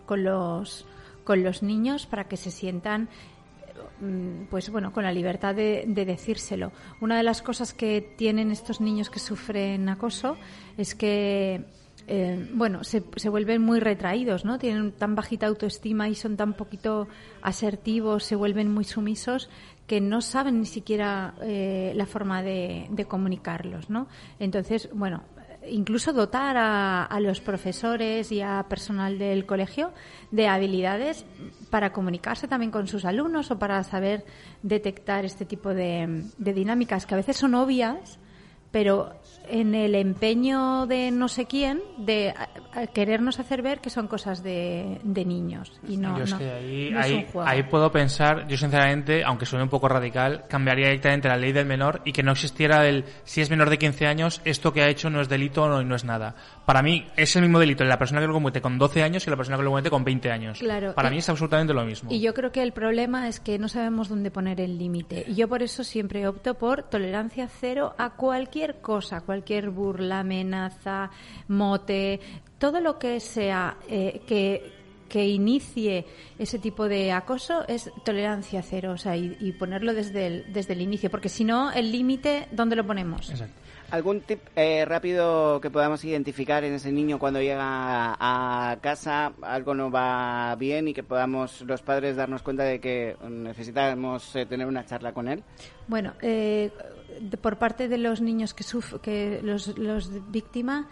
los niños para que se sientan pues bueno, con la libertad de decírselo. Una de las cosas que tienen estos niños que sufren acoso es que se vuelven muy retraídos, ¿no? Tienen tan bajita autoestima y son tan poquito asertivos, se vuelven muy sumisos que no saben ni siquiera la forma de comunicarlos, ¿no? Entonces, bueno, incluso dotar a los profesores y a personal del colegio de habilidades para comunicarse también con sus alumnos o para saber detectar este tipo de dinámicas que a veces son obvias, pero en el empeño de no sé quién de querernos hacer ver que son cosas de niños y no, es no, que no es un juego. Ahí puedo pensar, yo sinceramente, aunque suene un poco radical, cambiaría directamente la ley del menor y que no existiera si es menor de 15 años, esto que ha hecho no es delito y no es nada. Para mí es el mismo delito en la persona que lo comete con 12 años y la persona que lo comete con 20 años. Claro, para mí es absolutamente lo mismo. Y yo creo que el problema es que no sabemos dónde poner el límite. Y yo por eso siempre opto por tolerancia cero a cualquier cosa, cualquier burla, amenaza, mote, todo lo que sea que inicie ese tipo de acoso es tolerancia cero, o sea, y ponerlo desde el inicio, porque si no, el límite, ¿dónde lo ponemos? Exacto. ¿Algún tip rápido que podamos identificar en ese niño cuando llega a casa, algo no va bien y que podamos los padres darnos cuenta de que necesitamos tener una charla con él? Bueno, por parte de los niños que los víctimas,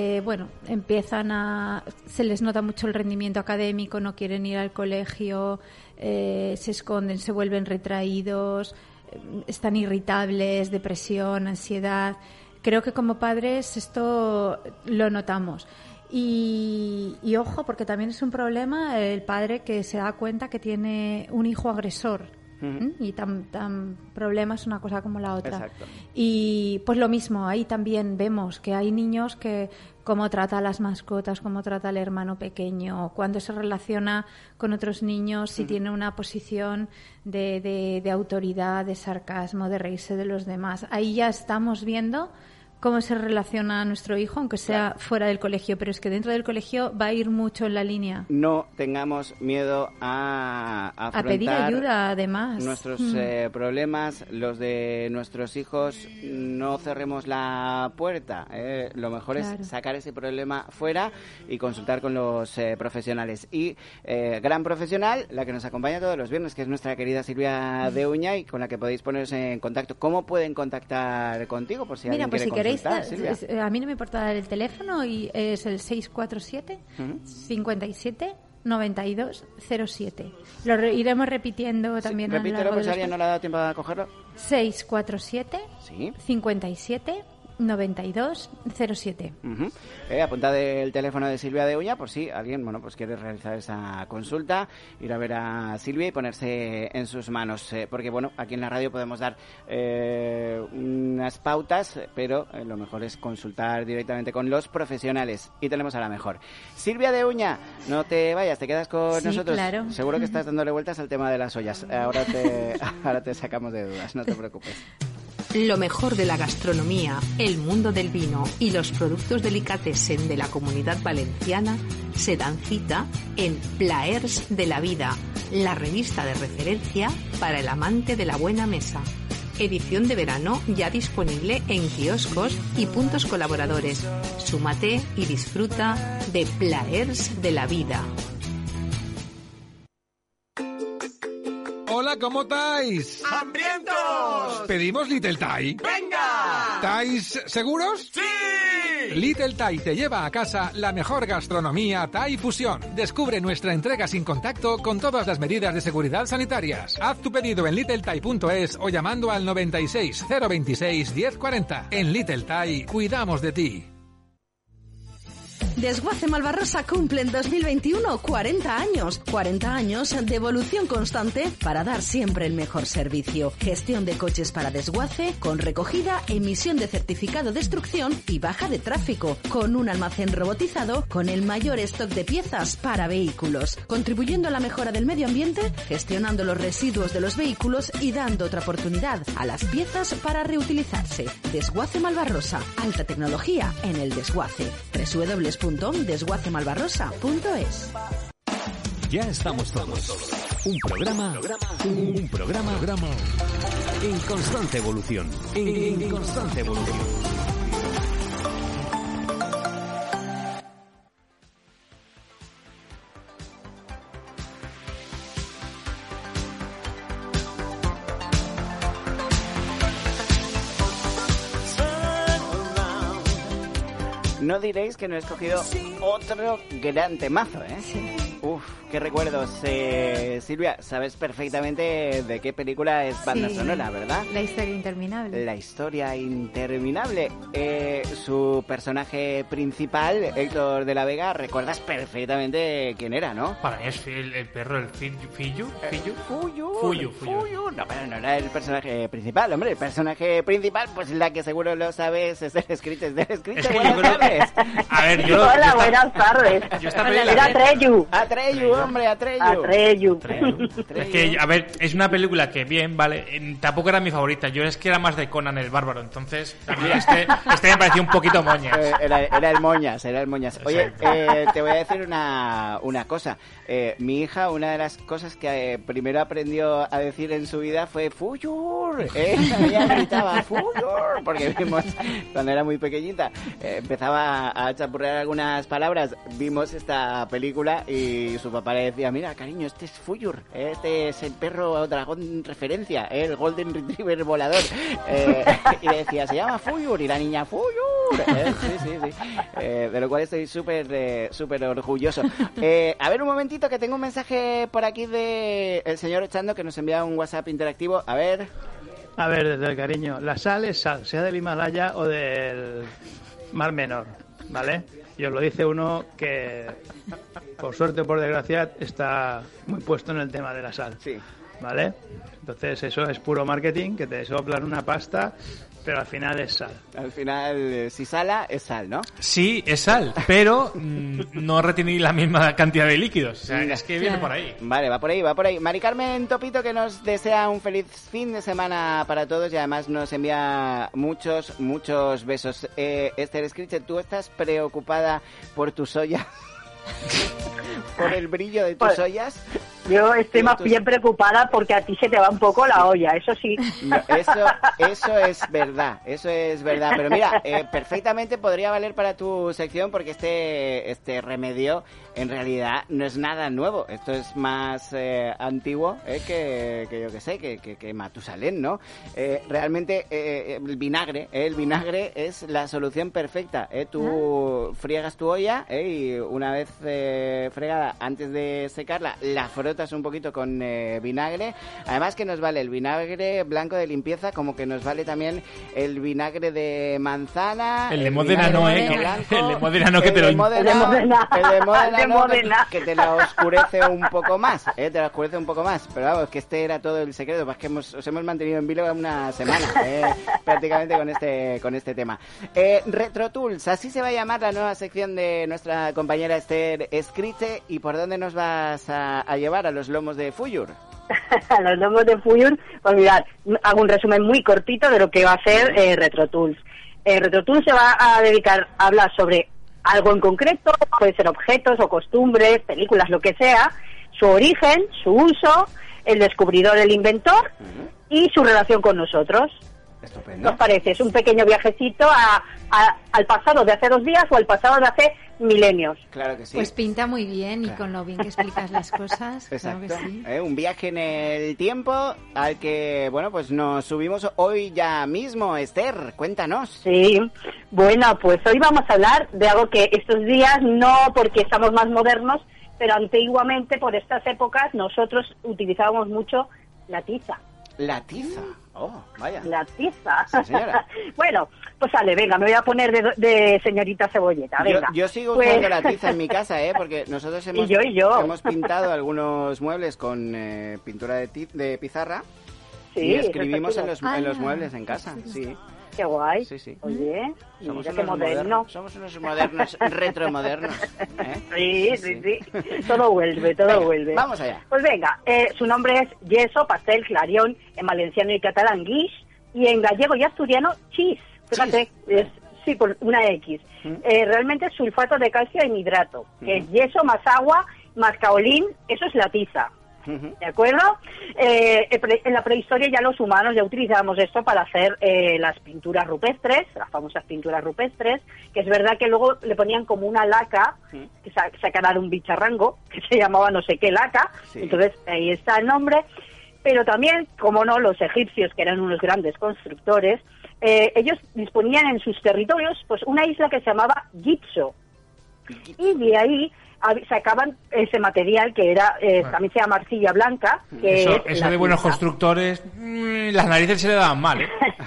se les nota mucho el rendimiento académico, no quieren ir al colegio, se esconden, se vuelven retraídos, están irritables, depresión, ansiedad. Creo que como padres esto lo notamos. Y ojo, porque también es un problema el padre que se da cuenta que tiene un hijo agresor. Y tan problema es una cosa como la otra. Exacto. Y pues lo mismo, ahí también vemos que hay niños que cómo trata a las mascotas, cómo trata al hermano pequeño, cuando se relaciona con otros niños, si tiene una posición de autoridad, de sarcasmo, de reírse de los demás. Ahí ya estamos viendo cómo se relaciona nuestro hijo, aunque sea fuera del colegio, pero es que dentro del colegio va a ir mucho en la línea. No tengamos miedo a pedir ayuda, además. Nuestros problemas, los de nuestros hijos, no cerremos la puerta. Lo mejor es sacar ese problema fuera y consultar con los profesionales. Y gran profesional, la que nos acompaña todos los viernes, que es nuestra querida Silvia de Uñay, con la que podéis ponerse en contacto. ¿Cómo pueden contactar contigo? Por si alguien quiere consultar. A mí no me importa dar el teléfono y es el 647 57 92 07. Lo iremos repitiendo también. Repítelo por si alguien no le ha dado tiempo a cogerlo. 647 57 9207. Apuntad el teléfono de Silvia de Uña por si alguien, bueno, pues quiere realizar esa consulta, ir a ver a Silvia y ponerse en sus manos, porque bueno, aquí en la radio podemos dar unas pautas, pero lo mejor es consultar directamente con los profesionales, y tenemos a la mejor. Silvia de Uña, no te vayas, te quedas con nosotros. Claro. Seguro que estás dándole vueltas al tema de las ollas. Ahora te sacamos de dudas, no te preocupes. Lo mejor de la gastronomía, el mundo del vino y los productos delicatessen de la Comunidad Valenciana se dan cita en Plaers de la Vida, la revista de referencia para el amante de la buena mesa. Edición de verano ya disponible en kioscos y puntos colaboradores. Súmate y disfruta de Plaers de la Vida. Hola, ¿cómo estáis? ¡Hambrientos! ¿Pedimos Little Thai? ¡Venga! ¿Estáis seguros? ¡Sí! Little Thai te lleva a casa la mejor gastronomía Thai fusión. Descubre nuestra entrega sin contacto con todas las medidas de seguridad sanitarias. Haz tu pedido en littlethai.es o llamando al 96 026 1040. En Little Thai cuidamos de ti. Desguace Malvarrosa cumple en 2021 40 años. 40 años de evolución constante para dar siempre el mejor servicio. Gestión de coches para desguace, con recogida, emisión de certificado de destrucción y baja de tráfico. Con un almacén robotizado con el mayor stock de piezas para vehículos. Contribuyendo a la mejora del medio ambiente, gestionando los residuos de los vehículos y dando otra oportunidad a las piezas para reutilizarse. Desguace Malvarrosa. Alta tecnología en el desguace. www.desguacemalvarrosa.es. Ya estamos todos. Un programa en constante evolución. En constante evolución. No diréis que no he escogido otro gran temazo, ¿eh? Sí. Uf, qué recuerdos. Silvia, sabes perfectamente de qué película es banda sonora, ¿verdad? La historia interminable. La historia interminable. Su personaje principal, Héctor de la Vega, recuerdas perfectamente quién era, ¿no? Para mí es el perro, el Fuyu. Fuyu. No, pero no era el personaje principal, hombre. El personaje principal, pues la que seguro lo sabes, es del Screech. Es que buenas tardes. A ver, Hola, buenas tardes. Era Atreyu. Atreyu. Es que, a ver, es una película que bien, vale, tampoco era mi favorita. Yo es que era más de Conan el Bárbaro, entonces también este me pareció un poquito moñas. Era el moñas. Oye, te voy a decir una cosa. Mi hija, una de las cosas que primero aprendió a decir en su vida fue Fuyur. Ella gritaba Fuyur, porque vimos, cuando era muy pequeñita, empezaba a chapurrear algunas palabras. Vimos esta película y su papá le decía, mira, cariño, este es Fuyur, este es el perro dragón referencia, el Golden Retriever volador. Y le decía, se llama Fuyur, y la niña, Fuyur. Sí. De lo cual estoy súper orgulloso. A ver, un momentito, que tengo un mensaje por aquí de el señor Echando, que nos envía un WhatsApp interactivo. A ver, desde el cariño, la sal es sal, sea del Himalaya o del Mar Menor, ¿vale? Y os lo dice uno que, por suerte o por desgracia, está muy puesto en el tema de la sal. Sí. ¿Vale? Entonces eso es puro marketing, que te soplan una pasta, pero al final es sal. Al final, si sala, es sal, ¿no? Sí, es sal, pero no retiene la misma cantidad de líquidos. O sea, es que viene por ahí. Vale, va por ahí. Mari Carmen Topito, que nos desea un feliz fin de semana para todos y además nos envía muchos besos. Esther Screech, ¿tú estás preocupada por tus ollas? ¿Por el brillo de tus ollas? Yo estoy más bien preocupada porque a ti se te va un poco la olla, eso sí. No, eso es verdad. Pero mira, perfectamente podría valer para tu sección, porque este remedio en realidad no es nada nuevo. Esto es más antiguo que yo que sé, que Matusalén, ¿no? Realmente el vinagre es la solución perfecta. Tú friegas tu olla y una vez fregada, antes de secarla, la frotas frotas un poquito con vinagre. Además que nos vale el vinagre blanco de limpieza, como que nos vale también el vinagre de manzana. El de Módena no, El de Módena no, que te lo... El de Módena que te la oscurece un poco más, te la oscurece un poco más. Pero vamos, que este era todo el secreto, es que os hemos mantenido en vilo una semana, prácticamente con este tema. Retro Tools, así se va a llamar la nueva sección de nuestra compañera Esther Escriche. ¿Y por dónde nos vas a llevar? ¿A los lomos de Fuyur? A los lomos de Fuyur, pues mirad, hago un resumen muy cortito de lo que va a ser Retro Tools. Retro Tools se va a dedicar a hablar sobre algo en concreto, puede ser objetos o costumbres, películas, lo que sea, su origen, su uso, el descubridor, el inventor y su relación con nosotros. Estupendo. ¿Os parece? Es un pequeño viajecito al pasado de hace 2 días o al pasado de hace milenios. Claro que sí. Pues pinta muy bien, y con lo bien que explicas las cosas. Exacto. Claro que sí. Un viaje en el tiempo al que, bueno, pues nos subimos hoy ya mismo. Esther, cuéntanos. Sí, bueno, pues hoy vamos a hablar de algo que estos días no porque estamos más modernos, pero antiguamente por estas épocas nosotros utilizábamos mucho la tiza. La tiza. Oh, vaya. La tiza. Sí, señora. Bueno, pues sale, venga, me voy a poner de señorita Cebolleta, venga. Yo sigo pues... usando la tiza en mi casa, porque nosotros hemos pintado algunos muebles con pintura de pizarra, y escribimos en los muebles en casa, sí. Qué guay. Sí. Oye, somos mira qué moderno. Somos unos modernos, retromodernos. Sí. Todo vuelve. Vamos allá. Pues venga, su nombre es yeso, pastel, clarión, en valenciano y catalán guix, y en gallego y asturiano chis. Fíjate, sí, por una X. Realmente es sulfato de calcio en hidrato, que es yeso más agua más caolín, eso es la tiza. ¿De acuerdo? En la prehistoria ya los humanos ya utilizábamos esto para hacer las pinturas rupestres, las famosas pinturas rupestres, que es verdad que luego le ponían como una laca, que sacaran de un bicharrango, que se llamaba no sé qué laca, entonces ahí está el nombre, pero también, como no, los egipcios, que eran unos grandes constructores, ellos disponían en sus territorios pues una isla que se llamaba Gipso, y de ahí sacaban ese material que era también se llama arcilla blanca, que eso de buenos constructores, las narices se le daban mal,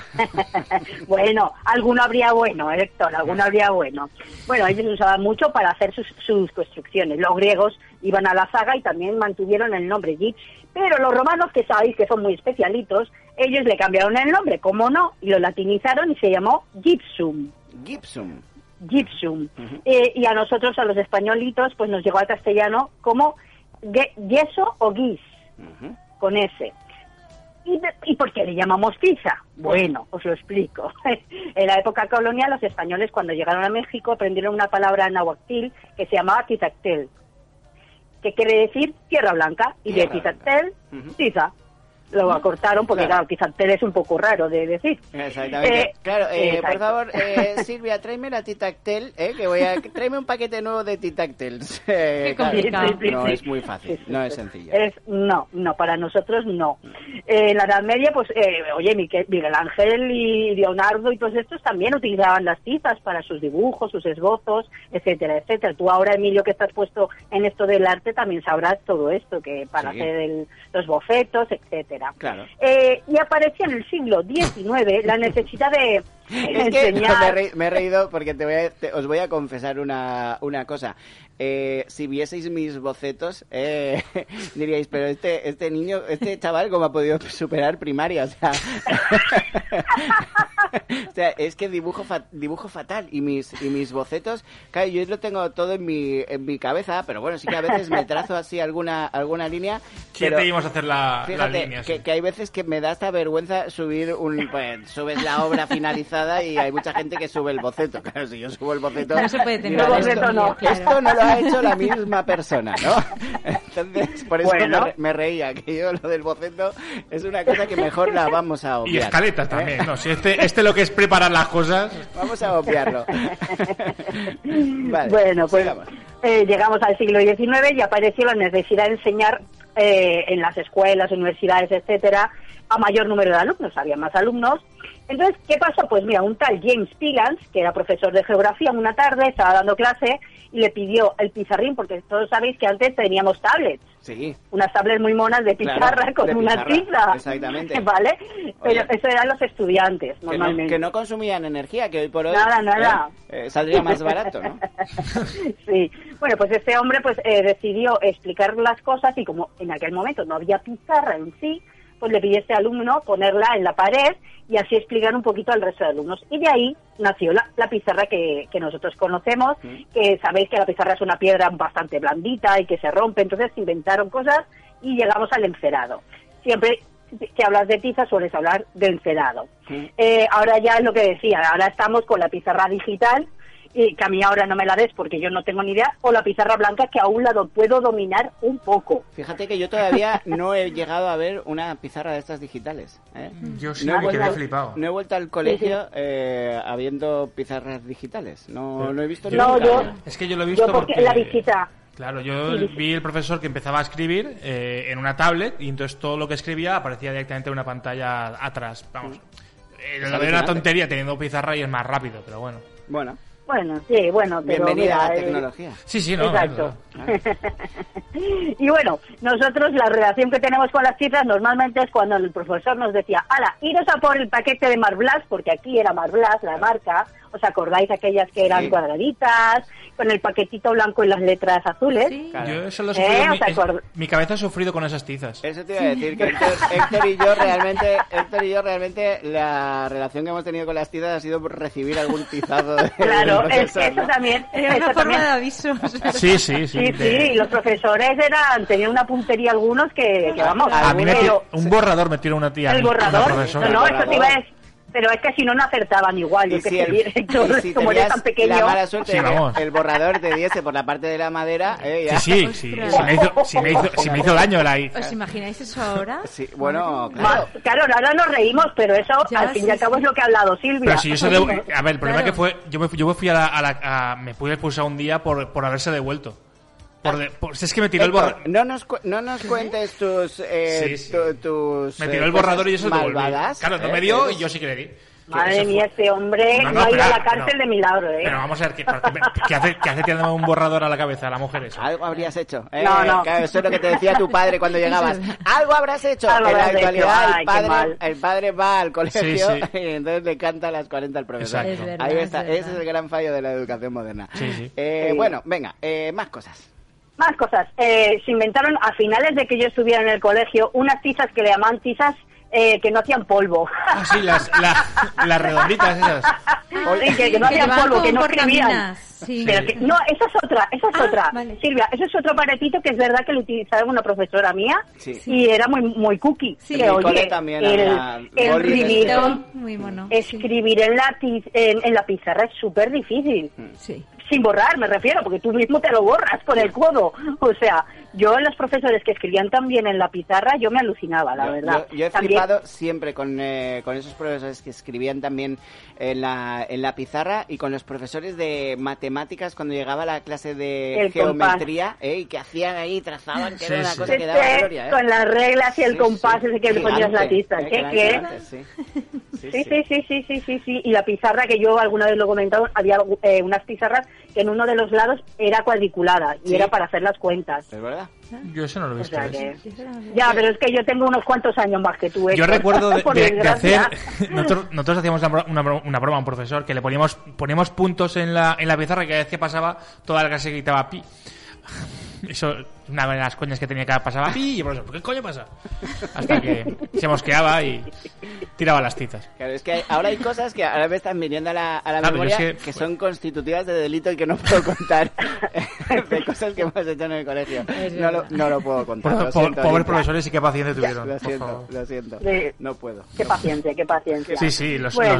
Bueno, alguno habría bueno, Héctor, habría bueno. Bueno, ellos usaban mucho para hacer sus construcciones. Los griegos iban a la zaga y también mantuvieron el nombre Gips, pero los romanos, que sabéis que son muy especialitos, ellos le cambiaron el nombre, como no, y lo latinizaron y se llamó Gypsum. Y a nosotros, a los españolitos, pues nos llegó al castellano como yeso o guis, con S. ¿Y por qué le llamamos tiza? Bueno, os lo explico. En la época colonial, los españoles, cuando llegaron a México, aprendieron una palabra náhuatl que se llamaba tizactel, que quiere decir tierra blanca, y de tizactel, tiza. Lo acortaron porque, claro, tizactel es un poco raro de decir. Exactamente. Por favor, Silvia, tráeme la titactel, que tráeme un paquete nuevo de titactels. Qué complicado. No es muy fácil, no es sencillo. No, para nosotros no. En la Edad Media, pues, oye, Miguel Ángel y Leonardo y todos estos también utilizaban las tizas para sus dibujos, sus esbozos, etcétera, etcétera. Tú ahora, Emilio, que estás puesto en esto del arte, también sabrás todo esto, que para hacer los bocetos, etcétera. Claro. Y apareció en el siglo XIX la necesidad de enseñar... Me he reído porque os voy a confesar una cosa. Si vieseis mis bocetos, diríais, pero este niño, este chaval, ¿cómo ha podido superar primaria? O sea, es que dibujo fatal, y mis bocetos, claro, yo lo tengo todo en mi cabeza, pero bueno, sí que a veces me trazo así alguna línea. Sí, te íbamos a hacer las líneas. Que hay veces que me da esta vergüenza subir subes la obra finalizada y hay mucha gente que sube el boceto. Claro, si yo subo el boceto, no se puede tener esto no lo ha hecho la misma persona, ¿no? Entonces, por eso me reía, que yo lo del boceto es una cosa que mejor la vamos a obviar. Y escaletas también, ¿no? Si este lo que es preparar las cosas... Vamos a obviarlo. Vale, bueno, pues llegamos al siglo XIX y apareció la necesidad de enseñar en las escuelas, universidades, etcétera, a mayor número de alumnos, había más alumnos. Entonces, ¿qué pasó? Pues mira, un tal James Pigans, que era profesor de geografía, una tarde estaba dando clase y le pidió el pizarrín, porque todos sabéis que antes teníamos tablets. Sí. Unas tablets muy monas de pizarra, claro, con una tiza. Exactamente. ¿Vale? Pero eso eran los estudiantes, normalmente. Que no consumían energía, que hoy por hoy... Nada. Saldría más barato, ¿no? Sí. Bueno, pues este hombre pues decidió explicar las cosas y como en aquel momento no había pizarra en sí, pues le pidió a este alumno ponerla en la pared y así explicar un poquito al resto de alumnos. Y de ahí nació la pizarra que nosotros conocemos, que sabéis que la pizarra es una piedra bastante blandita y que se rompe, entonces inventaron cosas y llegamos al encerado. Siempre que hablas de tiza sueles hablar de encerado. Ahora ya es lo que decía, ahora estamos con la pizarra digital, y que a mí ahora no me la des porque yo no tengo ni idea, o la pizarra blanca que aún la puedo dominar un poco. Fíjate que yo todavía no he llegado a ver una pizarra de estas digitales. Yo sí me quedé flipado. No he vuelto al colegio habiendo pizarras digitales. No he visto nunca. Es que yo lo he visto porque la visita. Claro, yo vi el profesor que empezaba a escribir en una tablet y entonces todo lo que escribía aparecía directamente en una pantalla atrás. Vamos, lo de una tontería teniendo pizarra y es más rápido, pero bueno. Bueno, sí, pero bienvenida mira, a la tecnología. Sí, no. Exacto. Y bueno, nosotros la relación que tenemos con las cifras normalmente es cuando el profesor nos decía, ¡hala, iros a por el paquete de Marblas! Porque aquí era Marblas, la marca. ¿Os acordáis aquellas que eran cuadraditas, con el paquetito blanco y las letras azules? Sí. Claro. Yo eso lo he sufrido, mi cabeza ha sufrido con esas tizas. Eso te iba a decir, que Héctor y yo realmente la relación que hemos tenido con las tizas ha sido por recibir algún tizazo de Claro, profesor, eso también. Eso forma de aviso. Sí, los profesores tenían una puntería algunos que vamos. A mí un borrador me tiró una tía. El borrador. Una No, eso te iba a decir. Pero es que si no acertaban igual. Yo que si como eres tan pequeño. La mala suerte de que el borrador te diese por la parte de la madera. Ya. Sí. Si me hizo daño la hice. ¿Os imagináis eso ahora? Sí, bueno, claro, ahora nos reímos, pero eso al fin y al cabo es lo que ha hablado Silvia. Pero si eso a ver, el problema que fue, yo me fui me pude expulsar un día por haberse devuelto. Es que me tiró el borrador. No nos cuentes tus me tiró el borrador y eso malvadas. Claro, no me dio y yo sí que le di. Madre mía, este hombre no ha ido a la cárcel de milagro, Pero vamos a ver, ¿qué hace tirándome un borrador a la cabeza a la mujer esa? Algo habrías hecho. No. Claro, eso es lo que te decía tu padre cuando llegabas. Algo habrás hecho. En la actualidad el padre va al colegio y entonces le canta a las 40 al profesor. Ahí está, ese es el gran fallo de la educación moderna. Bueno, venga, más cosas. Más cosas. Se inventaron a finales de que yo estuviera en el colegio unas tizas que le llamaban tizas que no hacían polvo. Ah, sí, las redonditas esas. Que no hacían polvo, que no escribían. Sí. Pero no, esa es otra. Vale. Silvia, eso es otro aparatito que es verdad que lo utilizaba una profesora mía y era muy cookie. Sí, que, oye, también escribir en la pizarra es súper difícil. Sí. Sin borrar, me refiero, porque tú mismo te lo borras con el codo. O sea, yo los profesores que escribían tan bien en la pizarra, yo me alucinaba, la verdad. Yo he flipado siempre con esos profesores que escribían también en la pizarra y con los profesores de matemáticas cuando llegaba la clase de geometría y que hacían ahí, trazaban, que era una cosa que daba gloria. Con las reglas y el compás ese que le ponías la tiza. Sí. Y la pizarra, que yo alguna vez lo he comentado, había unas pizarras que en uno de los lados era cuadriculada y era para hacer las cuentas. ¿Es verdad? Yo eso no lo he visto. Ya, pero es que yo tengo unos cuantos años más que tú. Yo recuerdo de hacer... Nosotros hacíamos una broma a un profesor que le poníamos puntos en la pizarra y cada vez que pasaba toda la clase gritaba pi. Eso, una de las coñas que tenía que pasaba pi y el profesor, ¿por qué coño pasa? Hasta que se mosqueaba y tiraba las tizas. Claro, es que ahora hay cosas que ahora me están viniendo a la memoria que son constitutivas de delito y que no puedo contar. De cosas que hemos hecho en el colegio. No lo puedo contar. Pobres profesores y qué paciencia tuvieron. Lo siento. No puedo. Qué paciencia. Sí,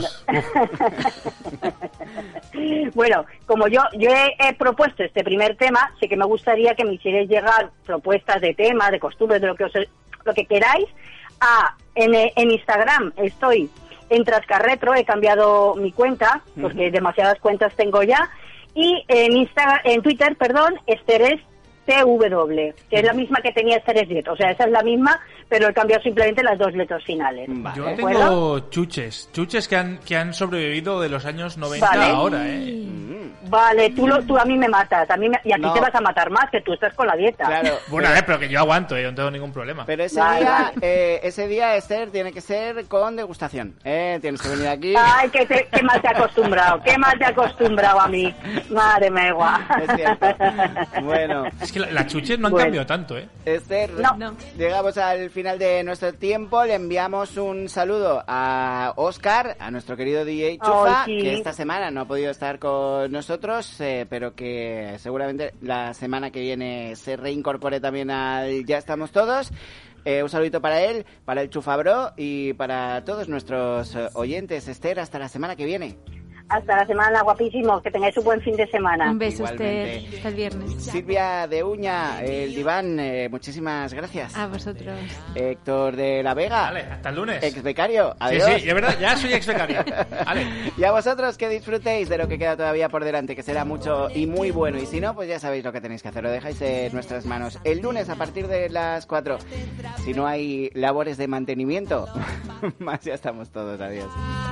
Bueno, como yo he propuesto este primer tema, sí que me gustaría que me hicierais llegar propuestas de temas, de costumbres, de lo que queráis. En Instagram estoy en Trascarretro, he cambiado mi cuenta, porque demasiadas cuentas tengo ya, y en Twitter, Esteres CW, que es la misma que tenía Esther Jet. O sea, esa es la misma, pero he cambiado simplemente las 2 letras finales. Yo tengo chuches que han sobrevivido de los años 90 Vale. ahora, Vale, tú a mí me matas, y a ti te vas a matar más, que tú estás con la dieta. Claro. Bueno, pero que yo aguanto, yo no tengo ningún problema. Pero ese día, Esther, tiene que ser con degustación. Tienes que venir aquí. Ay, qué mal te he acostumbrado a mí. Madre mía. Es cierto. Bueno. Es que las chuches no han cambiado tanto, Esther, llegamos al final de nuestro tiempo. Le enviamos un saludo a Óscar, a nuestro querido DJ Chufa, que esta semana no ha podido estar con nosotros, pero que seguramente la semana que viene se reincorpore también al Ya Estamos Todos. Un saludito para él, para el Chufabro y para todos nuestros oyentes. Esther, hasta la semana que viene. Hasta la semana, guapísimos. Que tengáis un buen fin de semana. Un beso, Igualmente. Esther. Hasta el viernes. Silvia de Uña, el diván, muchísimas gracias. A vosotros. Héctor de la Vega. Vale, hasta el lunes. Ex becario. Adiós. Sí, de verdad, ya soy ex becario. Vale. Y a vosotros que disfrutéis de lo que queda todavía por delante, que será mucho y muy bueno. Y si no, pues ya sabéis lo que tenéis que hacer. Lo dejáis en nuestras manos. El lunes a partir de las 4. Si no hay labores de mantenimiento, más ya estamos todos. Adiós.